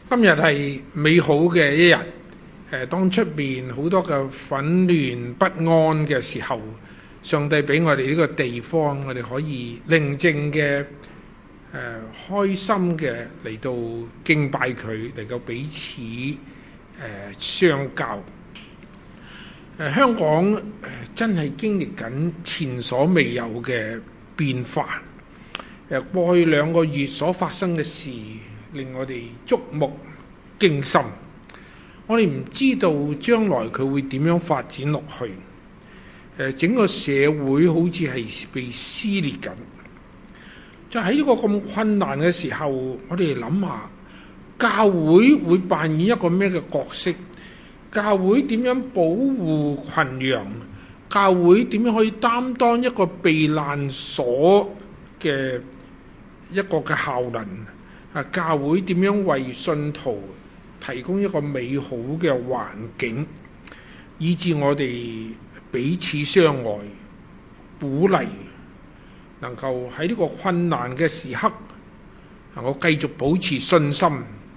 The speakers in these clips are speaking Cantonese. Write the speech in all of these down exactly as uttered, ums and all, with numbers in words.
今日係美好嘅一日，誒，當出面好多嘅紛亂不安嘅時候，上帝俾我哋呢個地方，我哋可以寧靜嘅、誒、呃、開心嘅嚟到敬拜佢，嚟到彼此誒、呃、相交。誒、呃，香港、呃、真係經歷緊前所未有嘅變化。誒、呃，過去兩個月所發生嘅事，令我哋觸目驚心，我哋唔知道將來佢會點樣發展落去。誒，整個社會好似係被撕裂緊。就喺呢個咁困難嘅時候，我哋諗下，教會會扮演一個咩嘅角色？教會點樣保護群羊？教會點樣可以擔當一個避難所嘅一個嘅效能？啊，教會點樣為信徒提供一個美好嘅環境，以致我哋彼此相愛、鼓勵，能夠喺呢個困難嘅時刻，能夠繼續保持信心、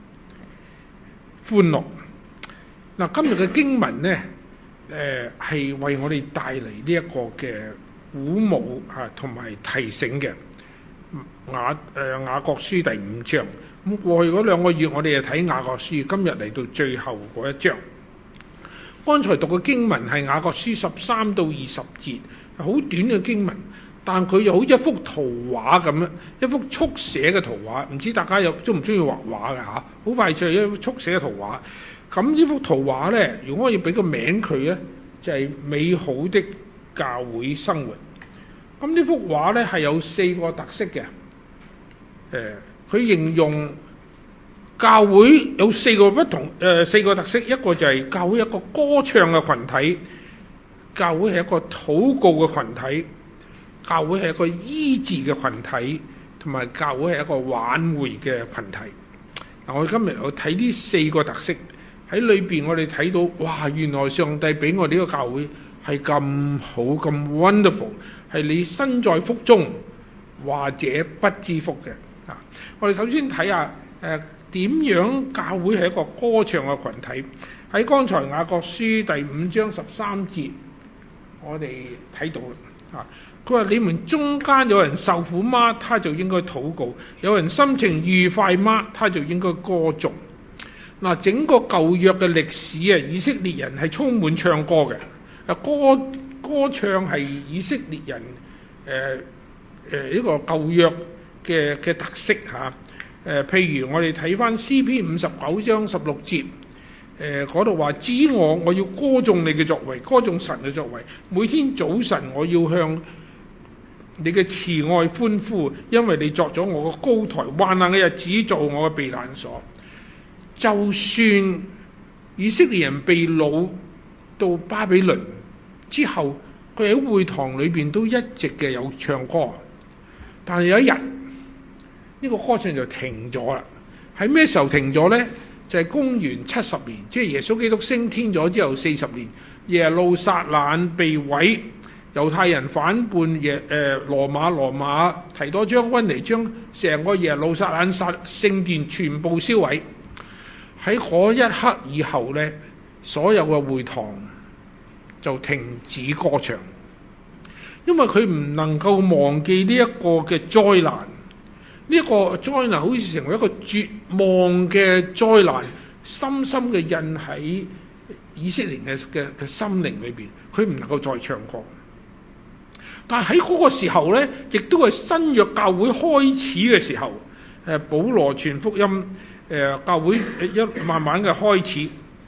歡樂。嗱，今日嘅經文呢，誒係為我哋帶嚟呢一個嘅鼓舞啊，同埋提醒嘅。雅誒雅各書第五章，咁過去嗰兩個月我哋就睇雅各書，今日嚟到最後嗰一章。剛才讀嘅經文係雅各書十三到二十節，好短嘅經文，但佢又好似一幅圖畫咁樣，一幅速寫嘅圖畫。唔知大家有中唔中意畫畫嘅嚇？好快脆一幅速寫嘅圖畫。咁呢幅圖畫呢，如果我要俾個名佢呢，就係、是、美好的教會生活。咁呢幅畫咧係有四個特色嘅，誒、呃，佢形容教會有四個不同誒、呃、四個特色，一個就係教會一個歌唱嘅群體，教會係一個禱告嘅群體，教會係一個醫治嘅群體，同埋教會係一個挽回嘅群體。嗱，我今日我睇呢四個特色喺裏邊，我哋睇到，哇！原來上帝俾我哋呢個教會係咁好咁 wonderful。係你身在福中，或者不知福嘅啊！我哋首先睇下誒點樣教會係一個歌唱嘅群體。喺剛才雅各書第五章十三節，我哋睇到啦啊！佢話：你們中間有人受苦嗎？他就應該禱告；有人心情愉快嗎？他就應該歌頌。嗱、啊，整個舊約嘅歷史啊，以色列人係充滿唱歌嘅啊歌。歌唱係以色列人誒誒呢個舊約嘅嘅特色嚇。誒、啊、譬如我哋睇翻詩篇五十九章十六節，誒嗰度話：至於我，我要歌頌你嘅作為，歌頌神嘅作為。每天早晨我要向你嘅慈愛歡呼，因為你作咗我嘅高台，患難嘅日子做我嘅避難所。就算以色列人被擄到巴比倫之後，佢喺會堂裏邊都一直嘅有唱歌，但係有一日呢、這個歌唱就停咗啦。喺咩時候停咗呢？就係、是、公元七十年，即係耶穌基督升天咗之後四十年，耶路撒冷被毀，猶太人反叛耶誒、呃、羅馬，羅馬提多將軍嚟將成個耶路撒冷殺聖殿全部燒毀。喺嗰一刻以後呢，所有嘅會堂就停止歌唱，因為佢唔能夠忘記呢一個嘅災難，呢、這、一個災難好似成為一個絕望嘅災難，深深嘅印喺以色列嘅嘅嘅心靈裏邊，佢唔能夠再唱歌。但係喺嗰個時候呢，亦都係新約教會開始嘅時候，誒保羅傳福音，誒、呃、教會一慢慢嘅開始。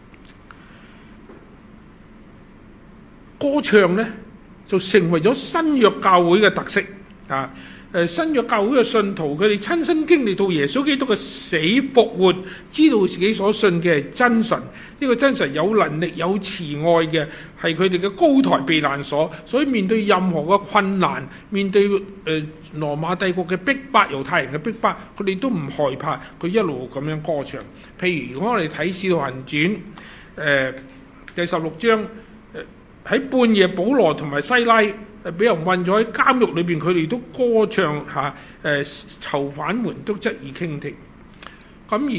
歌唱呢，就成為咗新約教會嘅特色啊！誒，新約教會嘅信徒，佢哋親身經歷到耶穌基督嘅死復活，知道自己所信嘅係真神。呢、這個真神有能力、有慈愛嘅，係佢哋嘅高台避難所。所以面對任何嘅困難，面對誒、呃、羅馬帝國嘅逼迫、猶太人嘅逼迫，佢哋都唔害怕，佢一路咁樣歌唱。譬如如果我哋睇《使徒行傳》誒、呃、第十六章。喺半夜，保羅同埋西拉誒俾人困咗喺監獄裏邊，佢哋都歌唱嚇，誒囚犯們都側耳傾聽。咁而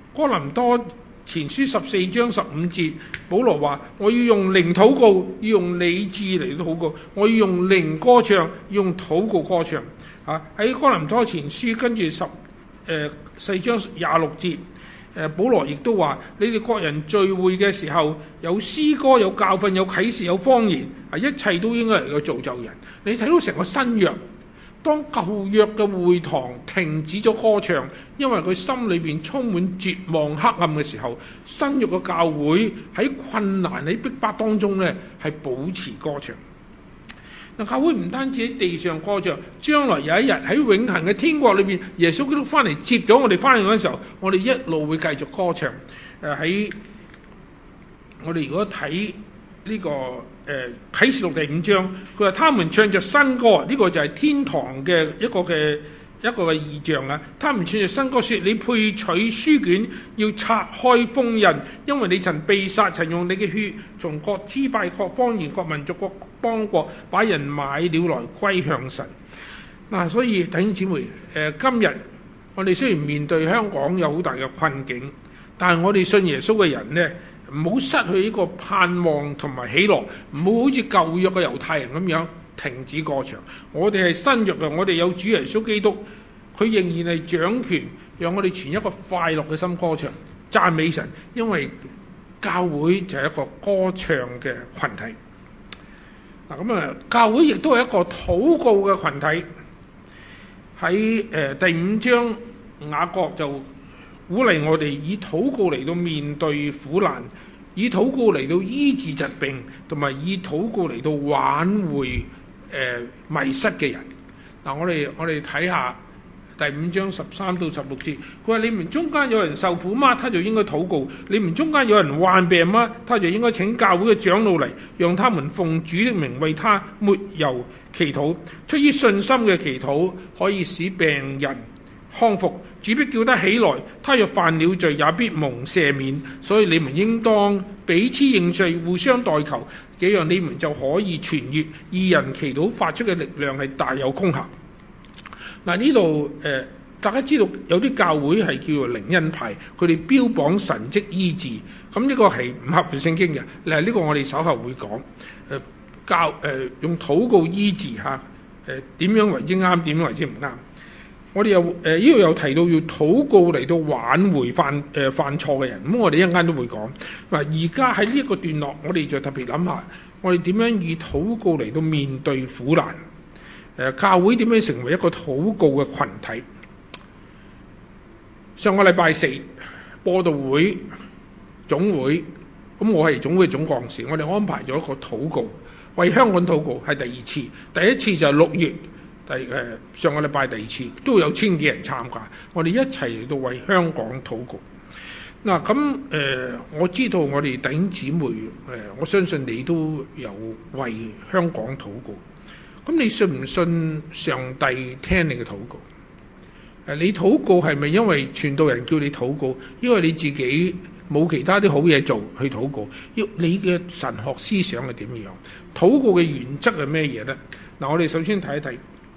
哥林多前書十四章十五節，保羅話：我要用靈禱告，要用理智嚟禱告，我要用靈歌唱，要用禱告歌唱。啊！喺哥林多前書跟住十誒四章廿六節，誒保羅亦都話：你哋各人聚會嘅時候，有詩歌、有教訓、有啟示、有方言，啊，一切都應該嚟去造就人。你睇到成個新約，當舊約嘅會堂停止咗歌唱，因為佢心裏邊充滿絕望黑暗嘅時候，新約嘅教會喺困難喺逼迫當中咧，係保持歌唱。嗱，教會唔單止喺地上歌唱，將來有一日喺永恆嘅天國裏邊，耶穌基督翻嚟接咗我哋翻去嗰陣時候，我哋一路會繼續歌唱。誒、呃、喺我哋如果睇呢、這個誒、呃、啟示錄第五章，佢話他們唱着新歌，呢、這個就係天堂嘅一個嘅一個嘅異象啊！他們唱着新歌，說：你配取書卷，要拆開封印，因為你曾被殺，曾用你嘅血從各支派、各方言、各民族、各邦國把人買了來歸向神。嗱、啊，所以弟兄姊妹，誒、呃、今日我哋雖然面對香港有好大嘅困境，但係我哋信耶穌嘅人呢，唔好失去呢個盼望同埋喜樂，唔好好似舊約嘅猶太人咁樣停止歌唱。我哋係新約嘅，我哋有主耶穌基督，佢仍然係掌權，讓我哋存一個快樂嘅心歌唱，讚美神。因為教會就係一個歌唱嘅群體。嗱，咁啊，教會亦都係一個禱告嘅群體。喺誒、呃、第五章，雅各就鼓勵我哋以禱告嚟到面對苦難，以禱告嚟到醫治疾病，同埋以禱告嚟到挽回誒、呃、迷失嘅人。嗱、呃，我哋我哋睇下第五章十三到十六節，佢話：你們中間有人受苦嗎？他就應該禱告；你們中間有人患病嗎？他就應該請教會嘅長老嚟，讓他們奉主的名為他抹油祈禱。出於信心嘅祈禱可以使病人康復，主必叫他起來。他若犯了罪，也必蒙赦免。所以你們應當彼此認罪，互相代求，這樣你們就可以痊癒。義人祈禱發出嘅力量係大有功效。嗱，呢度誒，大家知道有啲教會係叫做靈恩派，佢哋標榜神蹟醫治，咁呢個係唔合乎聖經嘅。嗱，呢個我哋稍後會講。誒、呃、教誒、呃、用禱告醫治嚇，誒點樣為之啱，點樣為之唔啱。我哋又誒呢度有提到要禱告嚟到挽回犯誒、呃、犯錯嘅人，咁我哋一陣間都會講。嗱，而家喺呢一個段落，我哋就特別諗下，我哋點樣以禱告嚟到面對苦難。誒，教會點樣成為一個禱告嘅群體？上個禮拜四播道會總會，咁我係總會總幹事，我哋安排咗一個禱告，為香港禱告係第二次，第一次就係六月，第誒、呃、上個禮拜第二次都有千幾人參加，我哋一齊嚟到為香港禱告。嗱，咁誒我知道我哋弟兄姊妹誒、呃，我相信你都有為香港禱告。咁你信唔信上帝聽你嘅禱告？誒，你禱告係咪因為傳道人叫你禱告？因為你自己冇其他啲好嘢做去禱告？要你嘅神學思想係點樣？禱告嘅原則係咩嘢呢？嗱，我哋首先睇一睇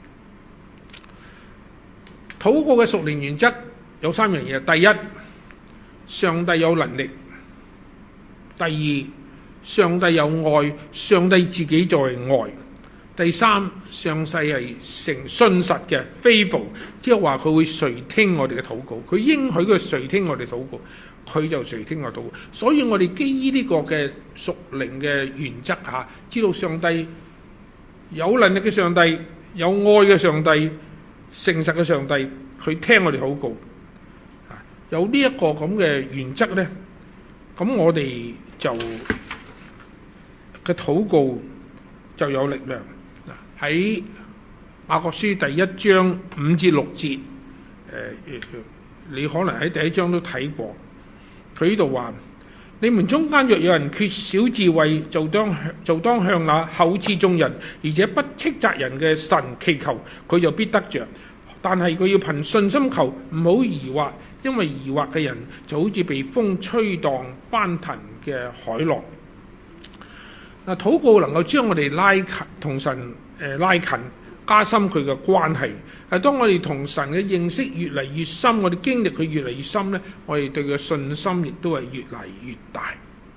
禱告嘅屬靈原則有三樣嘢。第一，上帝有能力；第二，上帝有愛，上帝自己就係愛。第三，上帝係誠信實嘅 faithful， 即係話佢會垂聽我哋嘅禱告，佢應許佢垂聽我哋禱告，佢就垂聽我禱告。所以我哋基於呢個嘅屬靈嘅原則下，知道上帝有能力嘅上帝，有愛嘅上帝，誠實嘅上帝，佢聽我哋禱告。有呢一個咁嘅原則咧，咁我哋就嘅禱告就有力量。喺雅各書第一章五至六節，誒、呃，你可能喺第一章都睇過。佢呢度話：你們中間若有人缺少智慧，就當就當向那厚賜眾人，而且不斥責人嘅神祈求，佢就必得着。但係佢要憑信心求，唔好疑惑，因為疑惑嘅人就好似被風吹蕩翻騰嘅海浪。嗱，禱告能夠將我哋拉近同神誒拉近， 加深佢嘅關係。係當我哋同神嘅認識越嚟越深，我哋經歷佢越嚟越深咧，我哋對佢嘅信心亦都係越嚟越大。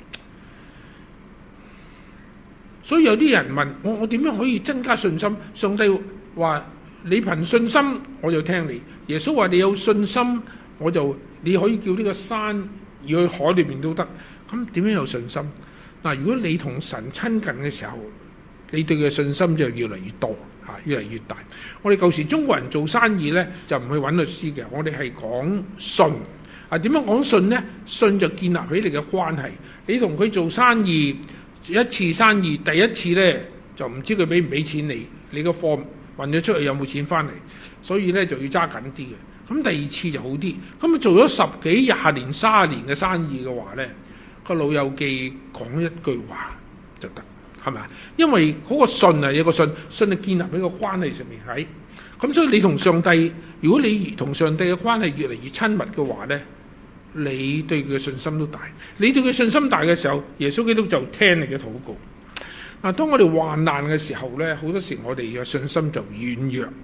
所以有啲人問我：我點樣可以增加信心？上帝話：你憑信心，我就聽你。耶穌話：你有信心，我就你可以叫呢個山移去海裏邊都得。咁點樣有信心？嗱，如果你同神親近嘅時候，你對佢嘅信心就越嚟越多，嚇，越嚟越大。我哋舊時中國人做生意咧，就唔去揾律師嘅，我哋係講信。啊，點樣講信咧？信就建立起你嘅關係。你同佢做生意，一次生意第一次咧就唔知佢俾唔俾錢你，你個貨運咗出去有冇錢翻嚟，所以咧就要揸緊啲嘅。咁第二次就好啲。咁啊做咗十幾廿年、三十年嘅生意嘅話咧，個老友記講一句話就得，係咪啊？因為嗰個信啊，有個信，信係建立喺個關係上面喺。咁所以你同上帝，如果你同上帝嘅關係越嚟越親密嘅話咧，你對佢嘅信心都大。你對佢信心大嘅時候，耶穌基督就聽你嘅禱告。嗱，當我哋患難嘅時候咧，好多時我哋嘅信心就軟弱。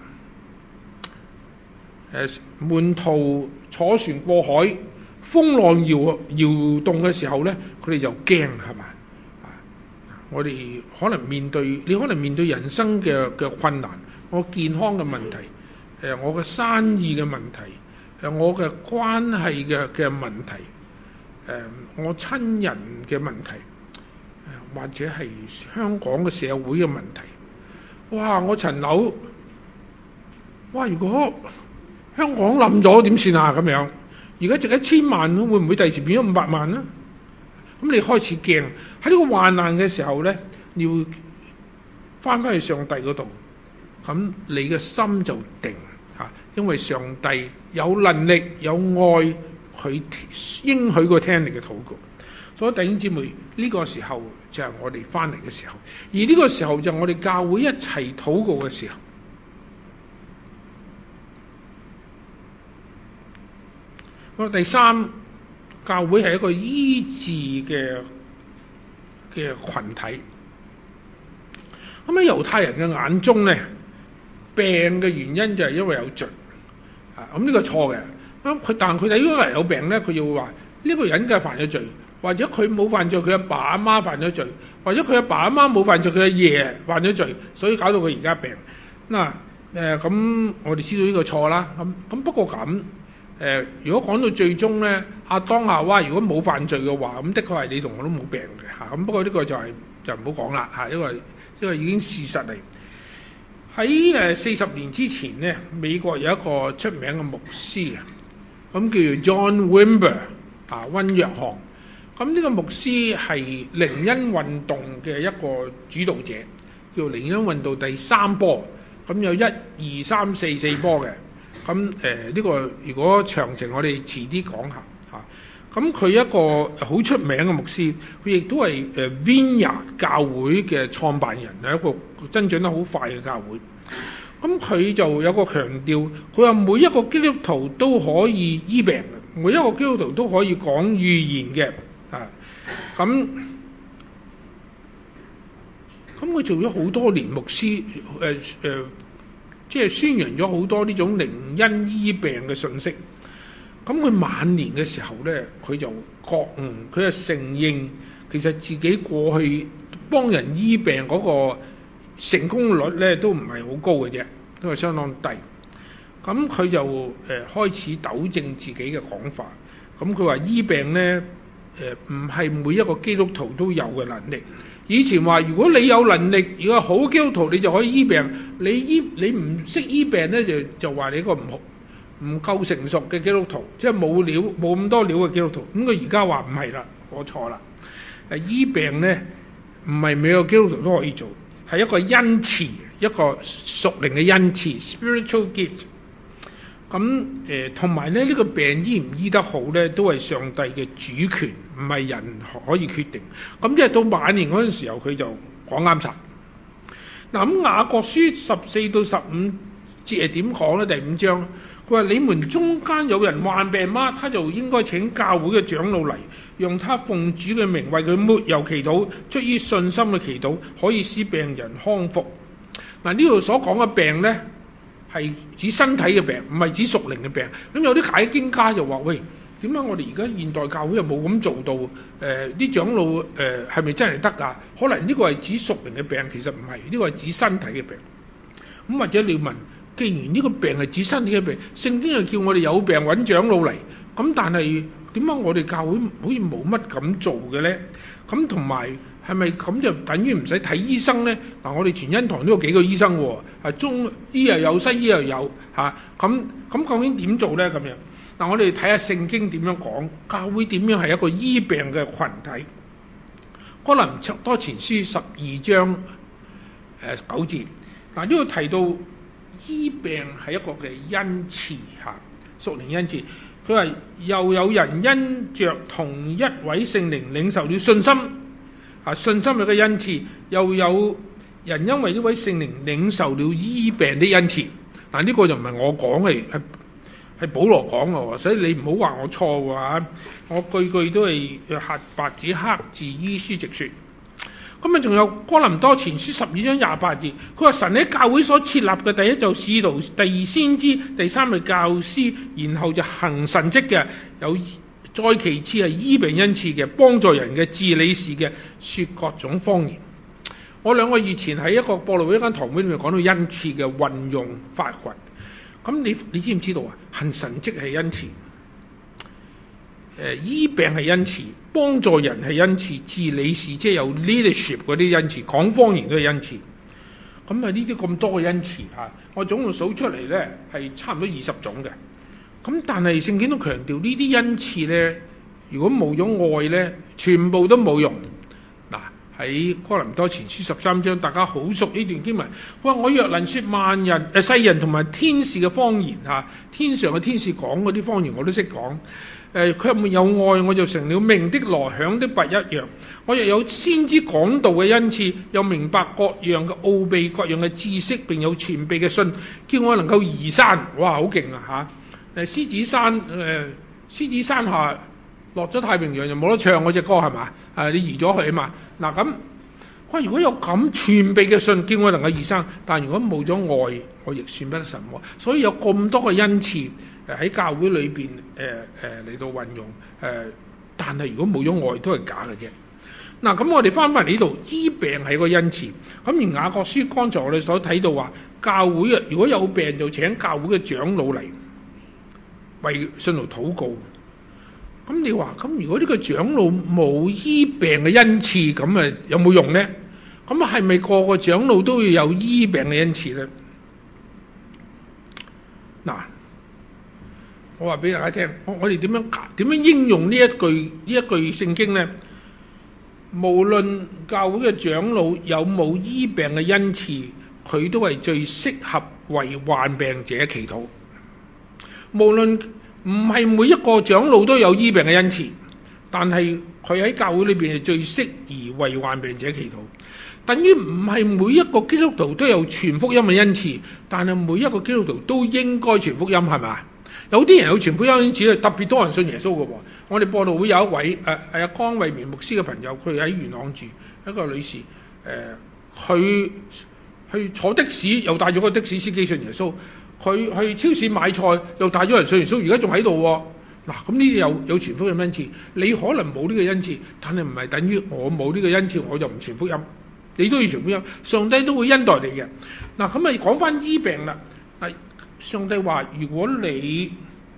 誒，門徒坐船過海，風浪搖搖動嘅時候咧，佢哋就驚，係咪？啊，我哋可能面對，你可能面對人生嘅嘅困難，我健康嘅問題，誒，我嘅生意嘅問題，誒，我嘅關係嘅嘅問題，誒，我親人嘅問題，誒，或者係香港嘅社會嘅問題。哇！我層樓，哇！如果香港冧咗點算啊？咁樣，而家值一千萬，會唔會第時變咗五百萬呢？咁你開始驚，喺呢個患難嘅時候咧，要翻返去上帝嗰度，咁你嘅心就定嚇，因為上帝有能力有愛，佢應許過聽你嘅禱告。所以弟兄姊妹，呢個時候就係我哋翻嚟嘅時候，而呢個時候就係我哋教會一齊禱告嘅時候。第三，教會係一個醫治嘅嘅羣體。咁喺猶太人嘅眼中咧，病嘅原因就係因為有罪。啊，咁呢個錯嘅。咁佢但係佢睇如果係有病咧，佢就會話呢個人梗係犯咗罪，或者佢冇犯罪，佢阿爸阿媽犯咗罪，或者佢阿爸阿媽冇犯罪，佢阿爺犯咗罪，所以搞到佢而家病。嗱誒，咁我哋知道呢個錯啦。咁咁不過咁。誒、呃，如果講到最終咧，亞當夏娃如果冇犯罪嘅話，咁的確係你同我都冇病嘅嚇。咁不過呢個就係、是、就唔好講啦嚇，因為因為已經事實嚟。喺誒四十年之前咧，美國有一個出名嘅牧師啊，咁叫做 John Wimber 啊，溫約翰。咁呢個牧師係靈恩運動嘅一個主導者，叫靈恩運動第三波。咁有一二三四四波嘅。咁誒呢個如果詳情我哋遲啲講下嚇。咁、啊、佢一個好出名嘅牧師，佢亦都係誒 Vineyard 教會嘅創辦人，係一個增長得好快嘅教會。咁佢就有個強調，佢話每一個基督徒都可以醫病，每一個基督徒都可以講預言嘅啊。咁咁佢做咗好多年牧師，誒、呃、誒。呃即係宣揚咗好多呢種靈恩醫病嘅信息。咁佢晚年嘅時候咧，佢就覺悟，佢就承認其實自己過去幫人醫病嗰個成功率咧都唔係好高嘅啫，都係相當低。咁佢就誒、呃、開始糾正自己嘅講法。咁佢話醫病咧誒唔係每一個基督徒都有嘅能力。以前話如果你有能力，如果好基督徒，你就可以醫病。你醫你唔識醫病咧，就就話你一個唔好唔夠成熟嘅基督徒，即係冇料冇咁多料嘅基督徒。咁佢而家話唔係啦，我錯啦。誒醫病咧唔係每個基督徒都可以做，係一個恩賜，一個屬靈嘅恩賜 （spiritual gift）。咁誒同埋咧呢、這個病醫唔醫得好咧，都係上帝嘅主權，唔係人可以決定。咁即係到晚年嗰陣時候，佢就講啱晒。嗱咁雅各書十四到十五節係點講咧？第五章佢話：你們中間有人患病嗎？他就應該請教會嘅長老嚟，讓他奉主嘅名為佢抹油祈禱，出於信心嘅祈禱可以使病人康復。 嗱，呢度所講嘅病咧係指身體嘅病，唔係指屬靈嘅病。咁有啲解經家就話：喂，點解我哋而家現代教會又冇咁做到？誒、呃，啲長老誒係咪真係得㗎？可能呢個係指屬靈嘅病，其實唔係，呢個係指身體嘅病。咁或者你要問，既然呢個病係指身體嘅病，聖經又叫我哋有病揾長老嚟，咁但係點解我哋教會好似冇乜咁做嘅咧？咁同埋係咪咁就等於唔使睇醫生咧？嗱，我哋全恩堂都有幾個醫生喎，係中醫又有，西醫又有嚇，咁咁究竟點做咧？咁樣嗱，我哋睇下聖經點樣講，教會點樣係一個醫病嘅群體。哥林多前書十二章誒、呃、九節，嗱，呢度提到醫病係一個嘅恩賜嚇，屬靈恩賜。佢話又有人因着同一位聖靈領受了信心，啊，信心係個恩賜，又有人因為呢位聖靈領受了醫病的恩賜。嗱，呢個就唔係我講嘅，係係保羅講嘅，所以你唔好話我錯喎，我句句都係黑白紙黑字依書直說。咁啊，仲有哥林多前書十二章廿八節，佢話神喺教會所設立嘅第一就使徒，第二先知，第三係教師，然後就行神蹟嘅，有再其次係醫病恩賜嘅，幫助人嘅，治理事嘅，說各種方言。我兩個月前喺一個播道會一間堂會裏面講到恩賜嘅運用發掘。咁你你知唔知道啊？行神蹟係恩賜。誒，醫病係恩賜，幫助人係恩賜，治理事即係有 leadership 嗰啲恩賜，講方言都係恩賜。咁啊，呢啲咁多嘅恩賜嚇，我總共數出嚟咧係差唔多二十種嘅。咁但係聖經都強調呢啲恩賜咧，如果冇咗愛咧，全部都冇用。嗱，喺哥林多前書十三章，大家好熟呢段經文。哇！我若能説萬人誒、呃、世人同埋天使嘅方言嚇，天上嘅天使講嗰啲方言我都識講。誒，佢沒有愛，我就成了鳴的鑼響的鈸一樣。我又有先知講道嘅恩賜，又明白各樣嘅奧秘、各樣嘅知識，並有全備嘅信，叫我能夠移山。哇，好勁啊嚇！誒，獅子山誒、呃，獅子山下落咗太平洋就冇得唱嗰隻歌係嘛？誒，你移咗去啊嘛？嗱咁，喂，如果有咁全備嘅信，叫我能夠移山，但如果冇咗愛，我亦算不得什麼。所以有咁多嘅恩賜。誒喺教會裏邊誒誒嚟到運用誒、呃，但係如果冇咗愛都係假嘅啫。嗱，咁我哋翻返嚟呢度，醫病係個恩賜。咁而雅各書剛才我哋所睇到話，教會啊如果有病就請教會嘅長老嚟為信徒禱告。咁你話咁如果呢個長老冇醫病嘅恩賜，咁啊有冇用咧？咁係咪個個長老都要有醫病嘅恩賜咧？嗱。我話俾大家聽，我我哋點樣點樣應用呢一句呢一句聖經呢？無論教會嘅長老有冇醫病嘅恩賜，佢都係最適合為患病者祈禱。無論唔係每一個長老都有醫病嘅恩賜，但係佢喺教會裏邊係最適宜為患病者祈禱。等於唔係每一個基督徒都有傳福音嘅恩賜，但係每一個基督徒都應該傳福音，係咪？有啲人有傳福音恩賜，特別多人信耶穌嘅喎。我哋播道會有一位誒係阿江惠綿牧師嘅朋友，佢喺元朗住，一個女士，誒、呃，佢去坐的士又帶咗個的士司機信耶穌，佢去超市買菜又帶咗人信耶穌，而家仲喺度喎。嗱，咁呢啲有有傳福音恩賜，你可能冇呢個恩賜，但係唔係等於我冇呢個恩賜我就唔傳福音，你都要傳福音，上帝都會恩待你嘅。嗱，咁咪講翻醫病啦。嗱，上帝話：如果你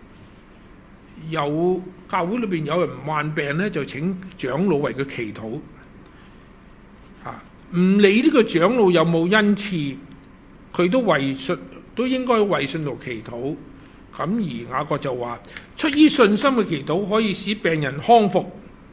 有教會裏邊有人患病咧，就請長老為佢祈禱。嚇、啊，唔理呢個長老有冇恩賜，佢都為信都應該為信徒祈禱。咁而雅各就話：出於信心嘅祈禱可以使病人康復。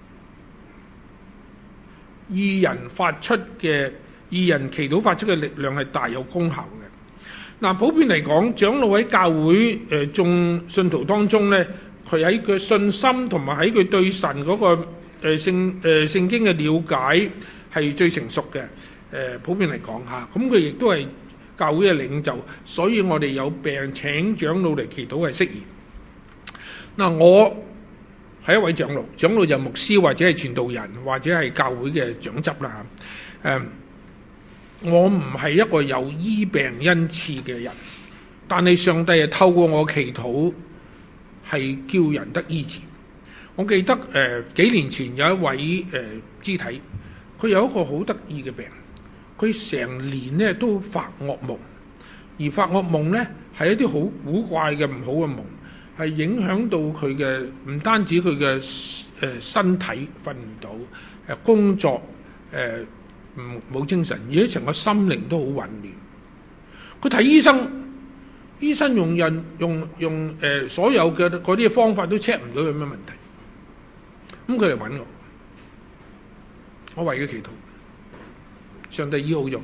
義人發出嘅義人祈禱發出嘅力量係大有功效嘅。嗱、啊，普遍嚟講，長老喺教會誒眾、呃、信徒當中咧，佢喺佢信心同埋喺佢對神嗰、那個誒、呃、聖誒、呃、聖經嘅了解係最成熟嘅。誒、呃、普遍嚟講嚇，咁佢亦都係教會嘅領袖，所以我哋有病請長老嚟祈禱係適宜。嗱、啊，我係一位長老，長老就牧師或者係傳道人或者係教會嘅長執啦嚇。誒、啊， 我唔係一個有醫病恩賜嘅人，但係上帝係透過我祈禱係叫人得醫治。我記得誒、呃、幾年前有一位誒、呃、肢體，佢有一個好得意嘅病，佢成年咧都發噩夢，而發噩夢咧係一啲好古怪嘅唔好嘅夢，係影響到佢嘅唔單止佢嘅誒身體瞓唔到，誒工作誒唔冇精神，而且成個心靈都好混亂。佢睇醫生，醫生用人用用誒、呃、所有嘅嗰啲方法都 check 唔到有咩問題。咁佢嚟揾我，我為佢祈禱，上帝醫好咗佢。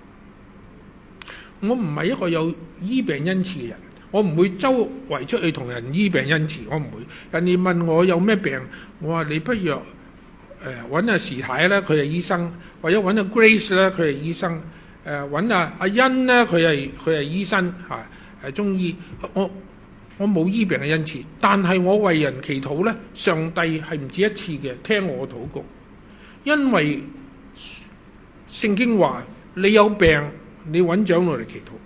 我唔係一個有醫病恩賜嘅人，我唔會周圍出去同人醫病恩賜，我唔會。人哋問我有咩病，我話你不如誒揾阿時太咧，佢係醫生；或者揾阿 Grace 咧，佢係醫生；誒揾阿阿欣咧，佢係佢係醫生嚇，係中醫。我我冇醫病嘅恩賜，但係我為人祈禱咧，上帝係唔止一次嘅聽我禱告，因為聖經話你有病，你揾長老嚟祈禱。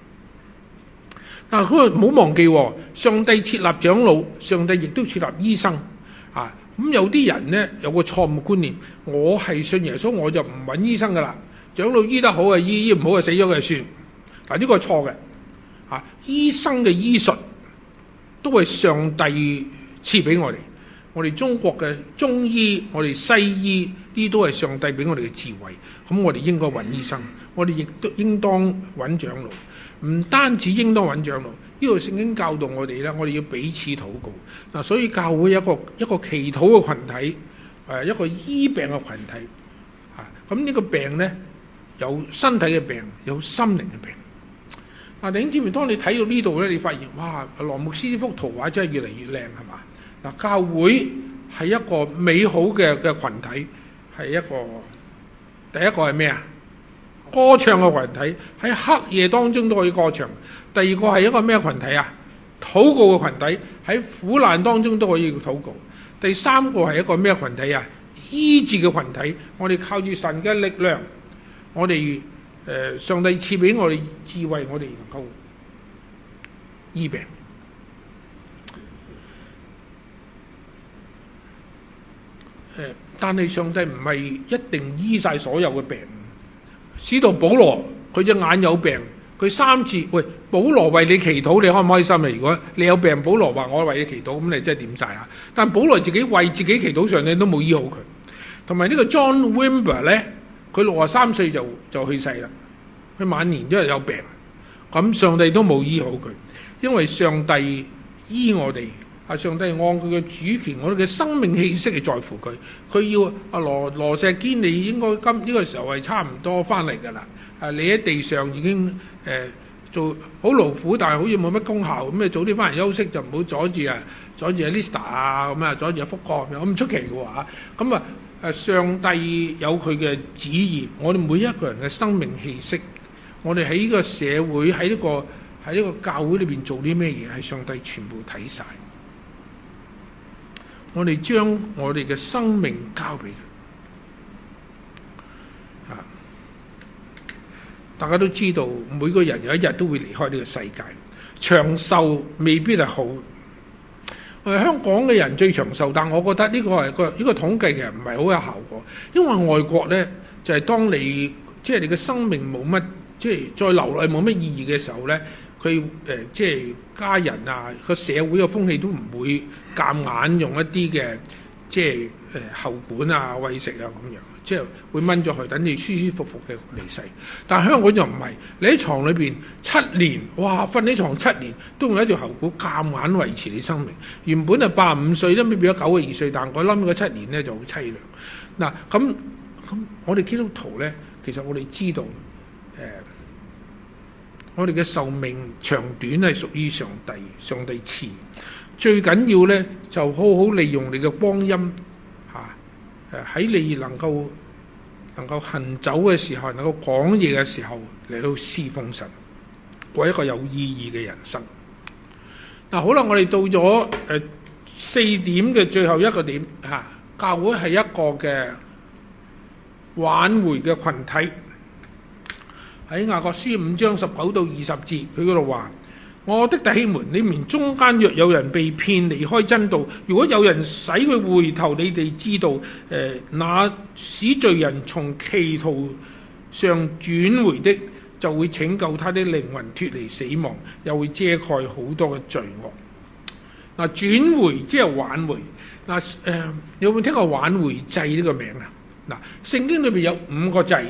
但係佢唔好忘記，上帝設立長老，上帝亦都設立醫生啊。咁有啲人咧有個錯誤觀念，我係信耶穌，我就唔揾醫生噶啦，長老醫得好啊醫，醫唔好啊死咗佢算。嗱，呢個係錯嘅啊，醫生嘅醫術都係上帝賜俾我哋，我哋中國嘅中醫，我哋西醫，呢都係上帝俾我哋嘅智慧。咁我哋應該揾醫生，我哋亦都應當揾長老。唔單止應當揾長老，呢個聖經教導我哋咧，我哋要彼此禱告。嗱，所以教會有一個一個祈禱嘅群體，誒一個醫病嘅群體。啊，咁呢個病咧有身體嘅病，有心靈嘅病。嗱，弟兄姊妹，當你睇到呢度咧，你發現哇，羅牧師呢幅圖畫真係越嚟越靚，係嘛？嗱，教會係一個美好嘅嘅羣體，係一個第一個係咩啊？歌唱嘅群體，喺黑夜當中都可以歌唱。第二個係一個咩群體啊？禱告嘅群體，喺苦難當中都可以禱告。第三個係一個咩群體啊？醫治嘅群體，我哋靠住神嘅力量，我哋誒、呃、上帝賜俾我哋智慧，我哋能夠醫病。誒，但係上帝唔係一定醫晒所有嘅病。使徒保羅佢隻眼有病，佢三次喂保羅為你祈禱，你開唔開心啊？如果你有病，保羅話我為你祈禱，咁你真係點晒啊？但保羅自己為自己祈禱，上帝都冇醫好佢。同埋呢個 John Wimber 咧，佢六十三歲就就去世啦，佢晚年因為有病，咁上帝都冇醫好佢，因為上帝醫我哋。啊！上帝按佢嘅主權，我哋嘅生命氣息係在乎佢。佢要阿羅羅石堅，你應該今呢個時候係差唔多翻嚟㗎啦。啊，你喺地上已經誒、呃、做好勞苦，但係好似冇乜功效，咁你早啲翻嚟休息，就唔好阻住啊，阻住阿 Lista 啊，咁啊，阻住阿福哥咁樣，唔出奇嘅喎嚇。咁啊誒，上帝有佢嘅旨意，我哋每一個人嘅生命氣息，我哋喺呢個社會喺呢個喺呢個教會裏邊做啲咩嘢，係上帝全部睇晒。我哋將我哋嘅生命交俾佢，啊！大家都知道，每個人有一日都會離開呢個世界，長壽未必係好。我哋香港嘅人最長壽，但我覺得呢個係個呢個統計其實唔係好有效果，因為外國咧就係、是、當你即係、就是、你嘅生命冇乜，即、就、係、是、再留落去冇乜意義嘅時候咧。佢誒即係家人啊，個社會嘅風氣都唔會夾硬用一啲嘅即係誒喉管啊、餵食啊咁樣，即係會掹咗佢，等你舒舒服服嘅離世。但係香港就唔係，你喺床裏邊七年，哇！瞓喺床七年都用一條喉管夾硬維持你生命。原本係八十五歲都未變咗九十二歲，但係我諗嗰七年咧就好凄涼。嗱咁咁，我哋基督徒咧，其實我哋知道誒。呃我哋嘅壽命長短係屬於上帝，上帝賜。最緊要咧就好好利用你嘅光陰嚇，誒、啊、喺你能夠能夠行走嘅時候，能夠講嘢嘅時候嚟到侍奉神，過一個有意義嘅人生。嗱、啊，好啦，我哋到咗誒、呃、四點嘅最後一個點嚇、啊，教會係一個嘅挽回嘅群體。 喺雅各書五章十九到二十節，佢嗰度話：我的弟兄們，你們中間若有人被騙離開真道，如果有人使佢回頭，你哋知道，誒、呃，那使罪人從歧途上轉回的，就會拯救他的靈魂脫離死亡，又會遮蓋好多嘅罪惡。嗱，轉回即係挽回。嗱，誒，有冇聽過挽回祭呢個名啊？嗱，聖經裏邊有五個祭，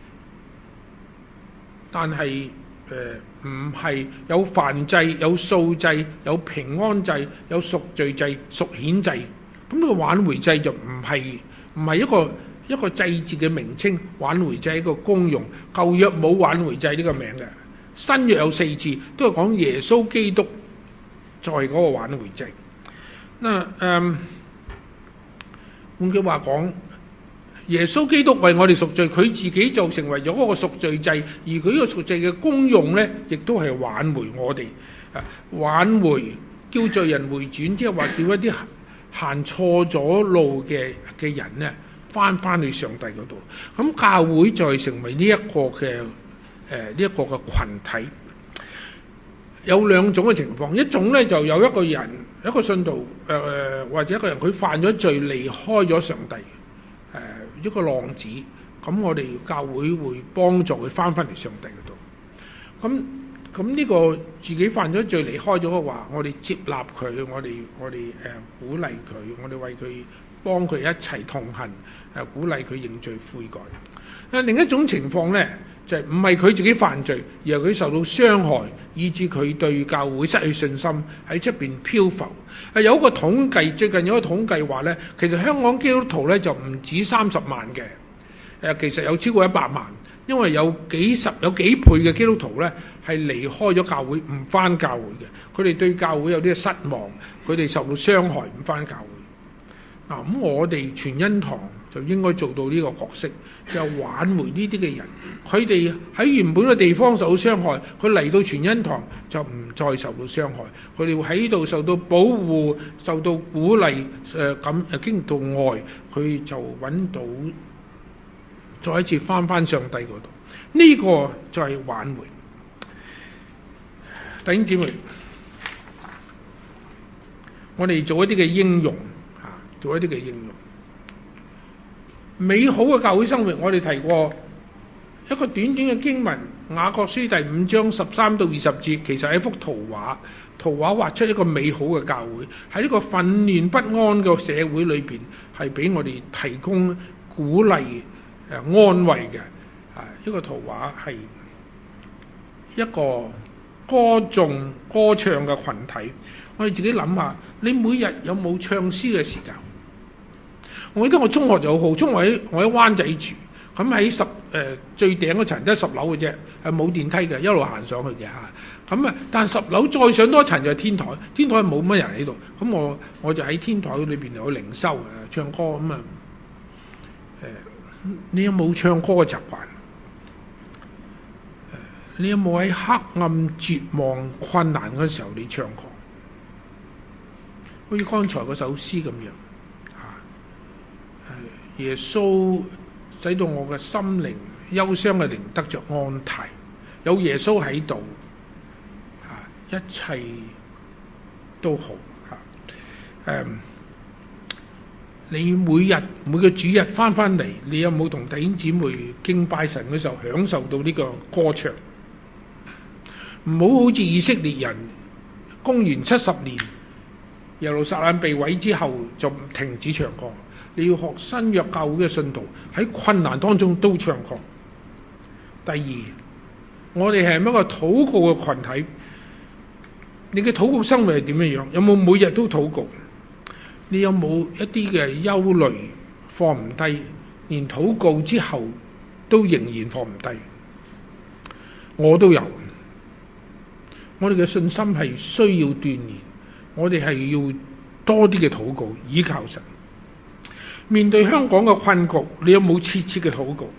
但係誒唔係有燔祭、有素祭、有平安祭、有贖罪祭、贖愆祭。咁呢個挽回祭就唔係唔係一個一個祭節嘅名稱，挽回祭係一個功用。舊約冇挽回祭呢個名嘅，新約有四次都係講耶穌基督在嗰個挽回祭。嗱，誒，換句話講，耶穌基督為我哋贖罪，佢自己就成為咗嗰個贖罪祭，而佢呢個贖罪嘅功用咧，亦都係挽回我哋，啊，挽回叫罪人回轉，即係話叫一啲行錯咗路嘅嘅人咧，翻翻去上帝嗰度。咁教會再成為呢一個嘅誒呢一個嘅群體，有兩種嘅情況，一種咧就有一個人一個信徒誒、呃、或者一個人佢犯咗罪離開咗上帝。誒、呃、一個浪子，咁我哋教會會幫助佢翻返嚟上帝嗰度。咁咁呢個自己犯咗罪離開咗嘅話，我哋接納佢，我哋我哋誒、呃、鼓勵佢，我哋為佢幫佢一齊同行，誒、呃、鼓勵佢認罪悔改。啊，另一種情況咧，就係唔係佢自己犯罪，而係佢受到傷害，以致佢對教會失去信心，喺出邊漂浮。係有一個統計，最近有一個統計話咧，其實香港基督徒咧就唔止三十萬嘅，誒其實有超過一百萬，因為有幾十有幾倍嘅基督徒咧係離開咗教會，唔返教會嘅，佢哋對教會有啲失望，佢哋受到傷害，唔返教會。嗱、啊，咁我哋全恩堂就應該做到呢個角色，就係、挽回呢啲嘅人。佢哋喺原本嘅地方受到傷害，佢嚟到全恩堂就唔再受到傷害。佢哋會喺度受到保護、受到鼓勵，誒咁誒經到愛，佢就揾到再一次返返上帝嗰度。呢、這個就係挽回。弟兄姊妹，我哋做一啲嘅應用。做一啲嘅應用，美好嘅教會生活，我哋提過一個短短嘅經文，雅各書第五章十三到二十節，其實係一幅圖畫，圖畫畫出一個美好嘅教會，喺呢個混亂不安嘅社會裏邊，係俾我哋提供鼓勵、誒安慰嘅。啊，呢個圖畫係一個歌頌、歌唱嘅群體。我哋自己諗下，你每日有冇唱詩嘅時間？我記得我中學就好，中學喺我喺灣仔住，咁喺十誒、呃、最頂嗰層，得十樓嘅啫，係冇電梯嘅，一路行上去嘅嚇。咁啊，但十樓再上多一層就係天台，天台冇乜人喺度，咁我我就喺天台裏邊有靈修誒唱歌咁啊。誒、呃，你有冇唱歌嘅習慣？誒、呃，你有冇喺黑暗、絕望、困難嗰時候你唱歌？好似剛才嗰首詩咁樣。耶穌使到我嘅心靈憂傷嘅靈得着安泰，有耶穌喺度，吓一切都好吓。誒、嗯，你每日每個主日翻翻嚟，你有冇同弟兄姊妹敬拜神嘅時候享受到呢個歌唱？唔好好似以色列人公元七十年耶路撒冷被毀之後就停止唱歌。你要學新約教會嘅信徒喺困難當中都唱歌。第二，我哋係一個禱告嘅群體。你嘅禱告生活係點樣樣？有冇每日都禱告？你有冇一啲嘅憂慮放唔低，連禱告之後都仍然放唔低？我都有。我哋嘅信心係需要鍛鍊，我哋係要多啲嘅禱告，依靠神。面對香港嘅困局，你有冇切切嘅禱告？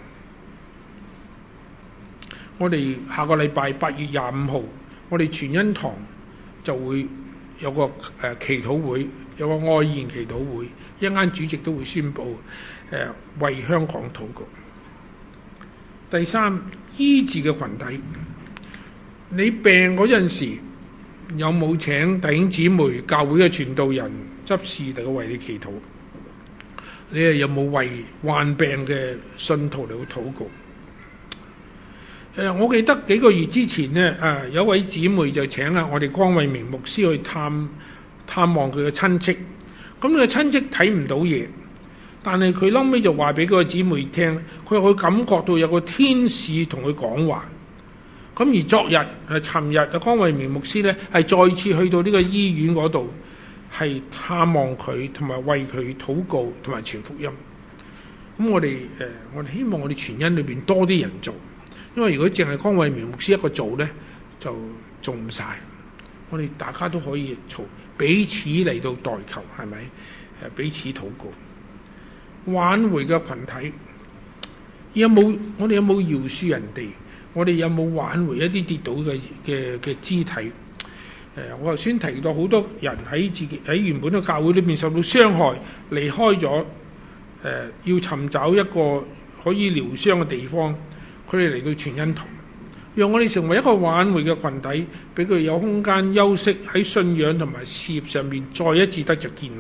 我哋下個禮拜八月廿五號，我哋全恩堂就會有個誒、呃、祈禱會，有個愛宴祈禱會，一陣間主席都會宣布誒、呃、為香港禱告。 第三，醫治嘅群體。你病嗰陣時，有冇請弟兄姊妹、教會嘅傳道人、執事嚟到為你祈禱？你係有冇為患病嘅信徒嚟到禱告？誒，我記得幾個月之前呢，誒有位姊妹就請啊我哋江慧明牧師去探探望佢嘅親戚。咁佢嘅親戚睇唔到嘢，但係佢後尾就話俾嗰個姊妹聽，佢話佢感覺到有個天使同佢講話。咁而昨日誒，尋日啊，江慧明牧師咧係再次去到呢個醫院嗰度，係探望佢，同埋為佢禱告，同埋傳福音。咁我哋誒、呃，我哋希望我哋全恩裏邊多啲人做，因為如果淨係江慧明牧師一個做咧，就做唔晒。我哋大家都可以做，彼此嚟到代求，係咪？誒，彼此禱告，挽回嘅群體有冇？我哋有冇饒恕人哋？我哋有冇挽回一啲跌倒嘅嘅嘅肢體？誒、呃，我頭先提到好多人喺自己喺原本嘅教會裏邊受到傷害，離開咗，誒、呃，要尋找一個可以療傷嘅地方，佢哋嚟到傳恩堂，讓我哋成為一個挽回嘅群體，俾佢有空間休息，喺信仰同埋事業上面再一次得着建立。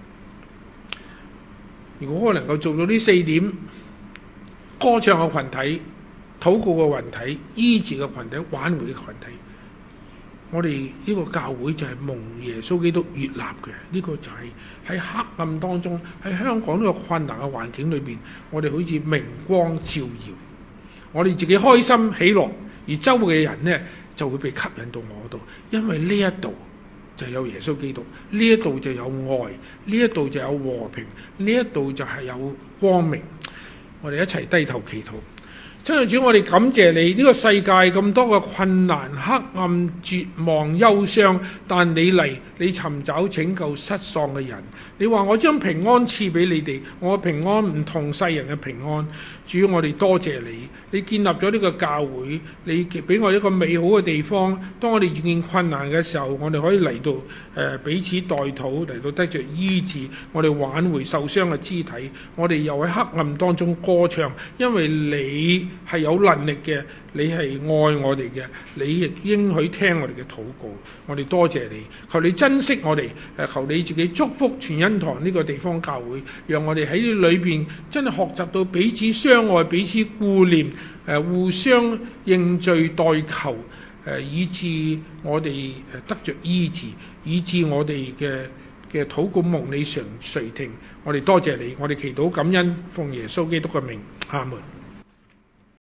如果我能夠做到呢四點，歌唱嘅群體、禱告嘅群體、醫治嘅群體、挽回嘅群體，我哋呢個教會就係蒙耶穌基督悅納嘅。呢、這個就係喺黑暗當中，喺香港呢個困難嘅環境裏邊，我哋好似明光照耀，我哋自己開心喜樂，而周圍嘅人呢就會被吸引到我度，因為呢一度就有耶穌基督，呢一度就有愛，呢一度就有和平，呢一度就係有光明。我哋一齊低頭祈禱。親愛的主，我哋感謝你，呢、這個世界咁多嘅困難、黑暗、絕望、憂傷，但你嚟，你尋找拯救失喪嘅人。你話我將平安賜俾你哋，我平安唔同世人嘅平安。主，我哋多謝你，你建立咗呢個教會，你俾我一個美好嘅地方。當我哋遇見困難嘅時候，我哋可以嚟到誒、呃、彼此代禱，嚟到得着醫治，我哋挽回受傷嘅肢體，我哋又喺黑暗當中歌唱，因為你係有能力嘅，你係愛我哋嘅，你亦應許聽我哋嘅禱告。我哋多謝你，求你珍惜我哋，誒求你自己祝福全恩堂呢個地方教會，讓我哋喺呢裏邊真係學習到彼此相愛、彼此顧念，誒互相認罪代求，誒以致我哋誒得着醫治，以致我哋嘅嘅禱告蒙你常垂聽。我哋多謝你，我哋祈禱感恩，奉耶穌基督嘅名，阿門。